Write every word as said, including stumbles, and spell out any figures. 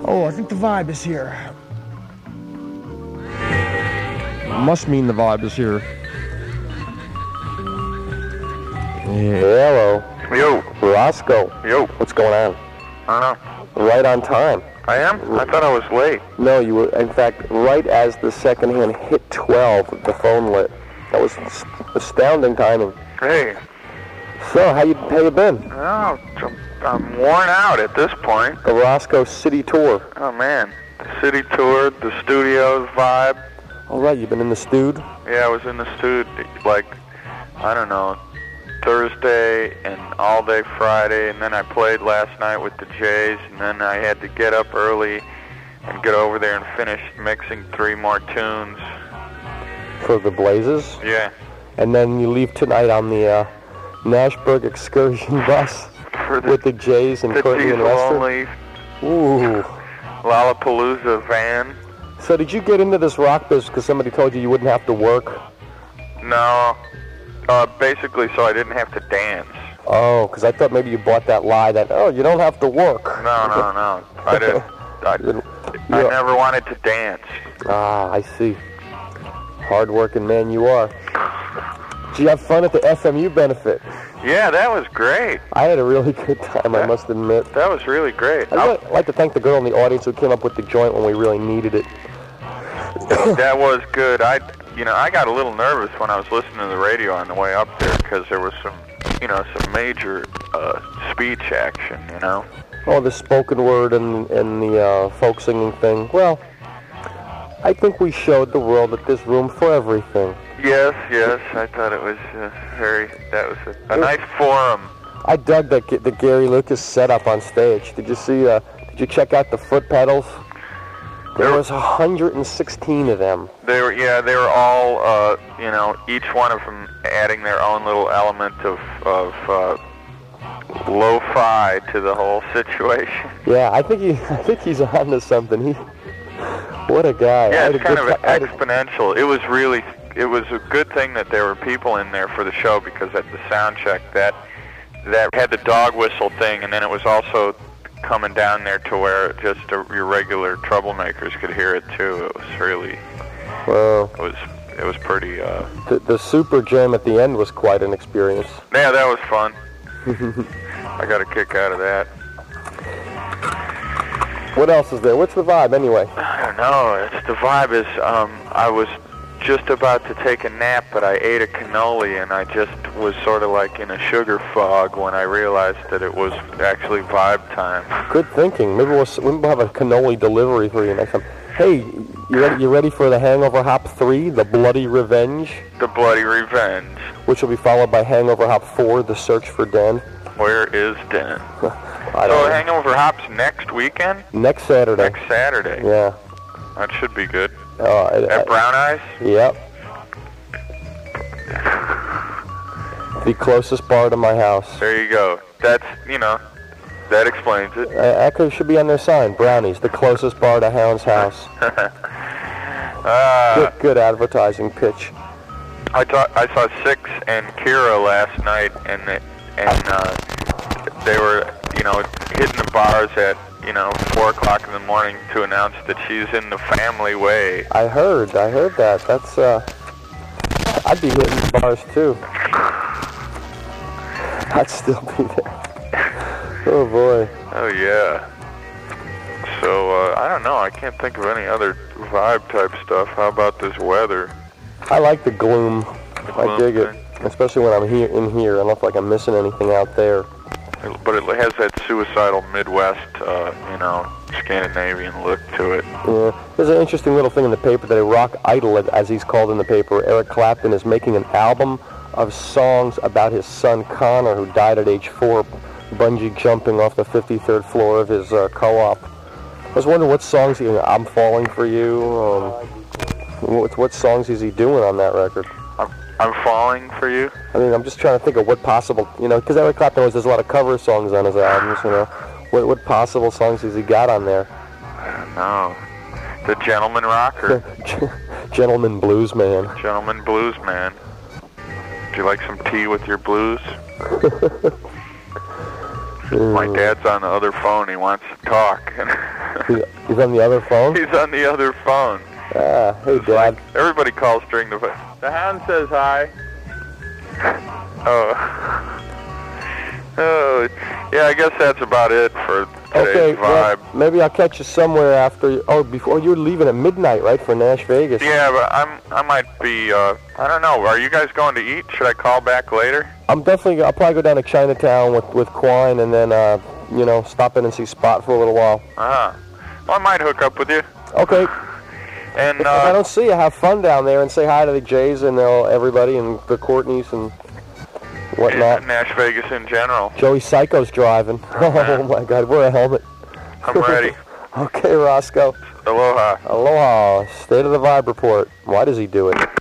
Oh, I think the vibe is here. Must mean the vibe is here. Hello. Yo. Roscoe. Yo. What's going on? I don't know. Right on time. I am? I thought I was late. No, you were, in fact, right as the second hand hit twelve, the phone lit. That was astounding timing. Hey. So, how you, how you been? Oh, I'm, I'm worn out at this point. The Roscoe City Tour. Oh, man. The city tour, the studios vibe. All right, you've been in the stewed? Yeah, I was in the studio, like, I don't know, Thursday and all day Friday, and then I played last night with the Jays, and then I had to get up early and get over there and finish mixing three more tunes. For the Blazes? Yeah. And then you leave tonight on the uh, Nashburg excursion bus For the, with the Jays and the Courtney and diesel Lester? only Ooh. Lollapalooza van. So did you get into this rock business because somebody told you you wouldn't have to work? No. Uh, basically, so I didn't have to dance. Oh, because I thought maybe you bought that lie that, oh, you don't have to work. No, no, no. I didn't. I, I never wanted to dance. Ah, I see. Hard-working man you are. Did you have fun at the F M U benefit? Yeah, that was great. I had a really good time, that, I must admit. That was really great. I'd really like to thank the girl in the audience who came up with the joint when we really needed it. That was good. I, you know, I got a little nervous when I was listening to the radio on the way up there because there was some, you know, some major uh, speech action, you know. Oh, the spoken word and, and the uh, folk singing thing. Well, I think we showed the world that there's room for everything. Yes, yes. I thought it was uh, very, that was a, a nice forum. I dug the, the Gary Lucas setup on stage. Did you see, uh, did you check out the foot pedals? There was one hundred sixteen of them. They were, yeah, they were all, uh, you know, each one of them adding their own little element of, of uh, lo-fi to the whole situation. Yeah, I think he, I think he's onto something. He, what a guy! Yeah, it's kind of t- exponential. It was really, it was a good thing that there were people in there for the show because at the sound check that that had the dog whistle thing, and then it was also coming down there to where just a, your regular troublemakers could hear it too. It was really, well, it was it was pretty. Uh, the, the super jam at the end was quite an experience. Yeah, that was fun. I got a kick out of that. What else is there? What's the vibe anyway? I don't know. It's, the vibe is um, I was just about to take a nap, but I ate a cannoli, and I just was sort of like in a sugar fog when I realized that it was actually vibe time. Good thinking. Maybe we'll, maybe we'll have a cannoli delivery for you next time. Hey, you ready, you ready for the Hangover Hop three, The Bloody Revenge? The Bloody Revenge. Which will be followed by Hangover Hop four, The Search for Dan. Where is Dan? I so don't Hangover Hop's next weekend? Next Saturday. Next Saturday. Yeah. That should be good. Uh, At I, Brown Eyes? Yep. The closest bar to my house. There you go. That's, you know, that explains it. Uh, Echo should be on their sign. Brownies, the closest bar to Hound's house. uh, good, good advertising pitch. I thought I saw Six and Kira last night, and they, and uh, they were, you know, hitting the bars at, you know, four o'clock in the morning to announce that she's in the family way. I heard, I heard that. That's, uh, I'd be hitting the bars too. I'd still be there. Oh boy. Oh yeah. So, uh, I don't know, I can't think of any other vibe type stuff. How about this weather? I like the gloom. The gloom I dig thing. it. Especially when I'm here in here. I don't feel like I'm missing anything out there. But it has that suicidal Midwest, uh, you know, Scandinavian look to it. Yeah. There's an interesting little thing in the paper that a rock idol, as he's called in the paper, Eric Clapton, is making an album of songs about his son Connor, who died at age four, bungee jumping off the fifty-third floor of his uh, co-op. I was wondering what songs he, I'm Falling for You, um, what, what songs is he doing on that record? I'm, I'm Falling for You? I mean, I'm just trying to think of what possible, you know, because Eric Clapton always does a lot of cover songs on his albums, you know. What, what possible songs has he got on there? I don't know. The Gentleman Rocker. Gentleman Blues Man. Gentleman Blues Man. Do you like some tea with your blues? My dad's on the other phone. He wants to talk. He's, he's on the other phone? He's on the other phone. Ah, hey, It's Dad. like everybody calls during the... The hound says hi. Oh. Oh, yeah, I guess that's about it for today's Okay, well, vibe. maybe I'll catch you somewhere after... Oh, before you're leaving at midnight, right, for Nash Vegas? Yeah, but I'm, I might be, uh, I don't know. Are you guys going to eat? Should I call back later? I'm definitely... I'll probably go down to Chinatown with, with Quine and then, uh, you know, stop in and see Spot for a little while. Uh-huh. Well, I might hook up with you. Okay. And, If I uh, don't see you, have fun down there and say hi to the Jays and uh, everybody and the Courtneys and whatnot. Nash Vegas in general. Joey Psycho's driving. Oh, my God. Wear a helmet. I'm ready. Okay, Roscoe. Aloha. Aloha. State of the Vibe Report. Why does he do it?